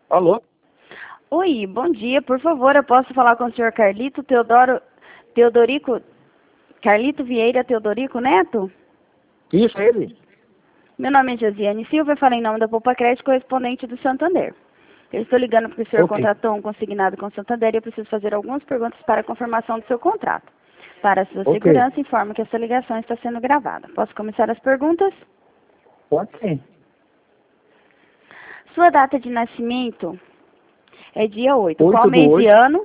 Alô? Oi, bom dia. Por favor, eu posso falar com o senhor Carlito Vieira Teodorico Neto? Isso, é ele? Meu nome é Josiane Silva, eu falo em nome da Poupa Crédito, correspondente do Santander. Eu estou ligando porque o senhor contratou um consignado com o Santander e eu preciso fazer algumas perguntas para a confirmação do seu contrato. Para a sua segurança, informo que essa ligação está sendo gravada. Posso começar as perguntas? Pode sim. Sua data de nascimento é dia 8. 8 Qual do mês 8, e ano?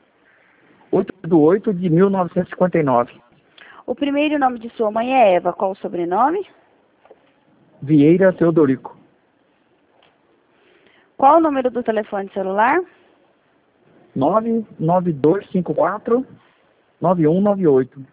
8 de 1959. O primeiro nome de sua mãe é Eva. Qual o sobrenome? Vieira Teodorico. Qual o número do telefone celular? 99254-9198.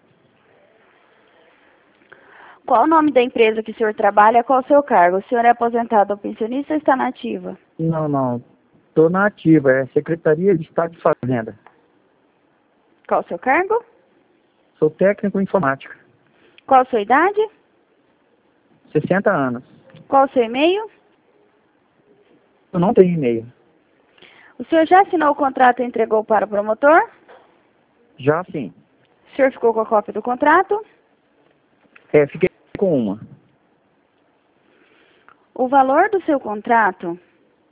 Qual o nome da empresa que o senhor trabalha? Qual o seu cargo? O senhor é aposentado ou pensionista ou está na ativa? Não. Estou na ativa. É Secretaria de Estado de Fazenda. Qual o seu cargo? Sou técnico em informática. Qual a sua idade? 60 anos. Qual o seu e-mail? Eu não tenho e-mail. O senhor já assinou o contrato e entregou para o promotor? Já sim. O senhor ficou com a cópia do contrato? Fiquei com uma. O valor do seu contrato...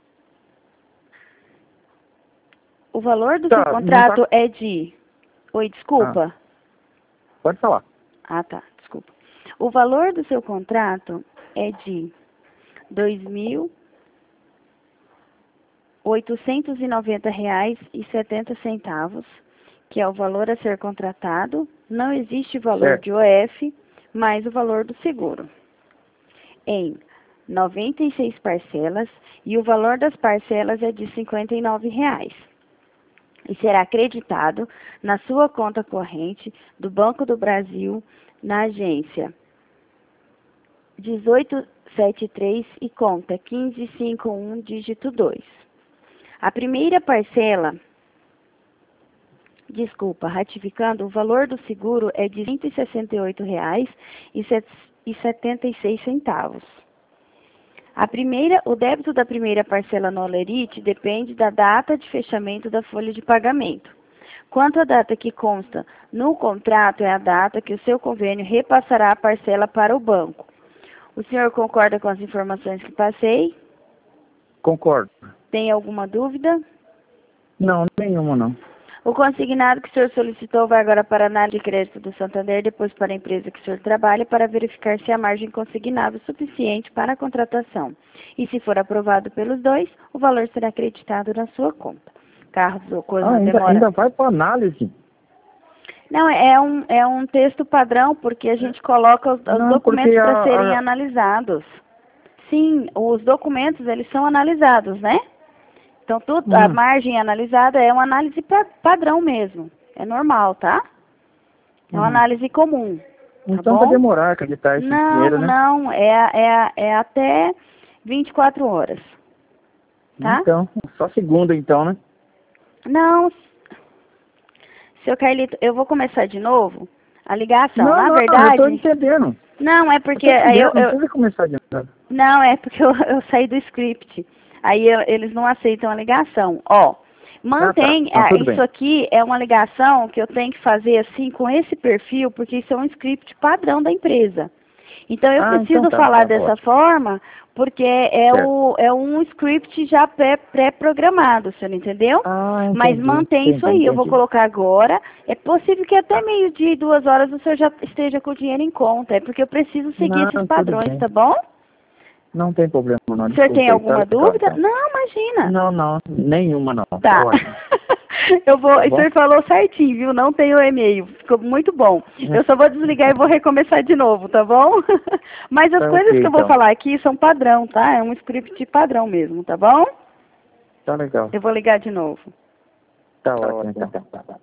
O valor do seu contrato é de... Oi, desculpa. Pode falar. Ah, tá, desculpa. O valor do seu contrato é de R$ 2.890,70, que é o valor a ser contratado. Não existe valor de OF, mais o valor do seguro. Em 96 parcelas, e o valor das parcelas é de R$ 59,00. E será acreditado na sua conta corrente do Banco do Brasil, na agência 1873 e conta 1551, dígito 2. A primeira parcela, ratificando, o valor do seguro é de R$ 168,76. O débito da primeira parcela no Olerite depende da data de fechamento da folha de pagamento. Quanto à data que consta no contrato, é a data que o seu convênio repassará a parcela para o banco. O senhor concorda com as informações que passei? Concordo. Tem alguma dúvida? Não, nenhuma não. O consignado que o senhor solicitou vai agora para a análise de crédito do Santander, depois para a empresa que o senhor trabalha, para verificar se a margem consignável é suficiente para a contratação. E se for aprovado pelos dois, o valor será acreditado na sua conta. Caso a coisa demora... Ainda vai para análise? Não, é um texto padrão, porque a gente coloca os documentos para serem analisados. Sim, os documentos, eles são analisados, né? Então, a margem analisada é uma análise padrão mesmo. É normal, tá? É uma análise comum. Tá então vai demorar a acreditar esse dinheiro, né? Não. É até 24 horas. Tá? Então, só segunda então, né? Não. Seu Carlito, eu vou começar de novo a ligação. Na verdade... eu tô entendendo. Não, é porque... Não precisa começar de novo. Não, é porque eu saí do script. Aí eles não aceitam a ligação. Mantém, isso aqui é uma ligação que eu tenho que fazer assim com esse perfil, porque isso é um script padrão da empresa. Então eu preciso falar dessa forma, porque é um script já pré-programado, você não entendeu? Mas mantém isso aí, eu vou colocar agora. É possível que até meio-dia e 2 horas o senhor já esteja com o dinheiro em conta, é porque eu preciso seguir esses padrões, tá bom? Não tem problema, não. O senhor tem alguma dúvida? Não, imagina. Não, nenhuma não. Tá. O senhor falou certinho, viu? Não tem o e-mail. Ficou muito bom. Eu só vou desligar e vou recomeçar de novo, tá bom? Mas as coisas que eu vou falar aqui são padrão, tá? É um script padrão mesmo, tá bom? Tá legal. Eu vou ligar de novo. Tá ótimo, então.